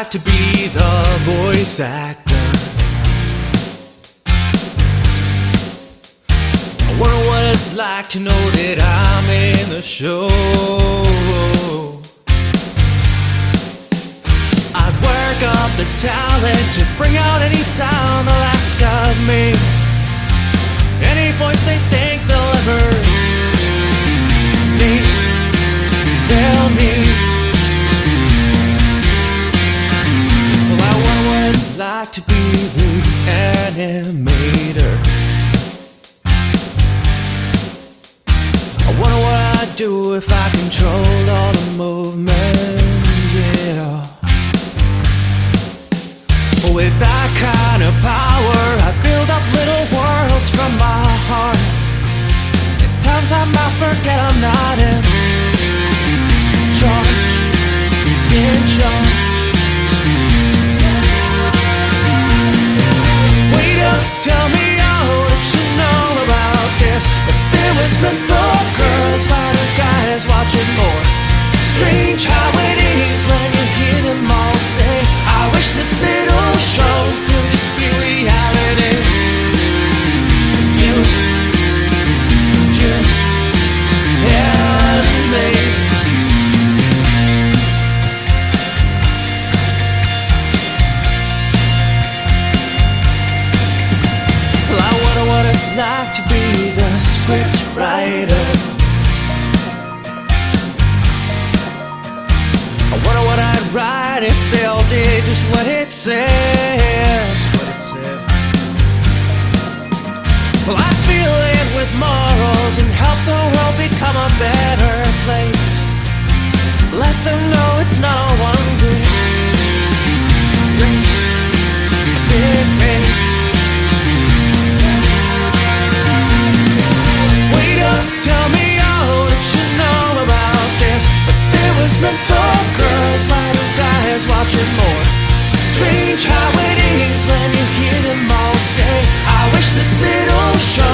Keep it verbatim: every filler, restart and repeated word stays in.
like to be the voice actor. I wonder what it's like to know that I'm in the show. I'd work up the talent to bring out any sound they'll ask of me, any voice they think they'll ever need, they'll need. Well, I wonder what it's like to be the animator. I wonder what I'd do if I controlled all the movement, yeah. With that kind of power, I build up little worlds from my heart. At times I might forget I'm not in charge, in charge. Wait up, tell me all that you know about this. If it was meant for girls, why do guys watch it more? Strange how it is when you hear them all say, I wish this little show could just be reality for you, you and me. Well, I wonder what it's like to be the script writer. I wonder what I'd write if they all did just what it says. What it said. Well, I'd fill it with morals and help the world become a better place. Let them know it's not a one big race, a big race. Wait up, tell me all that you know about this. If it was meant for girls, why do guys watch it more? Strange how it is when you hear them all say, I wish this little show